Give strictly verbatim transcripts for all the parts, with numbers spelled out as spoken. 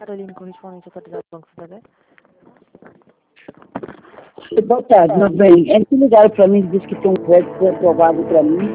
Carolina correspondente autoridade do Banco Santander. Boa tarde, meu bem. É que ligaram para mim e disse que tem um crédito foi aprovado para mim.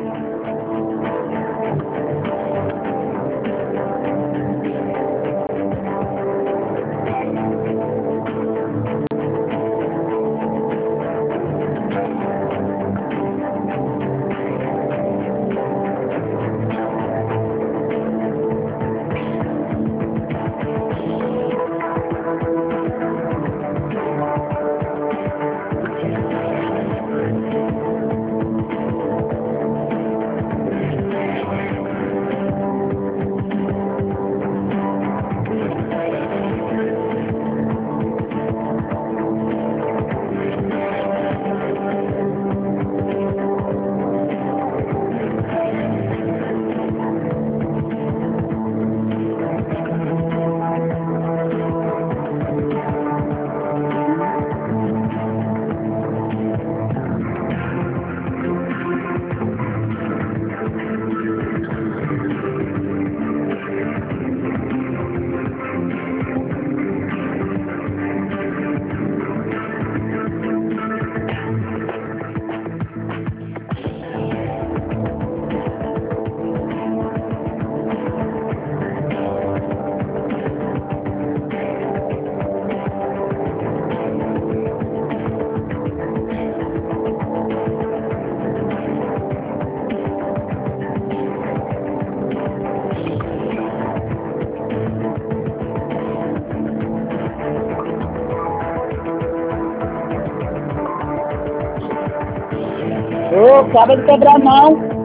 Ô, acaba de quebrar a mão.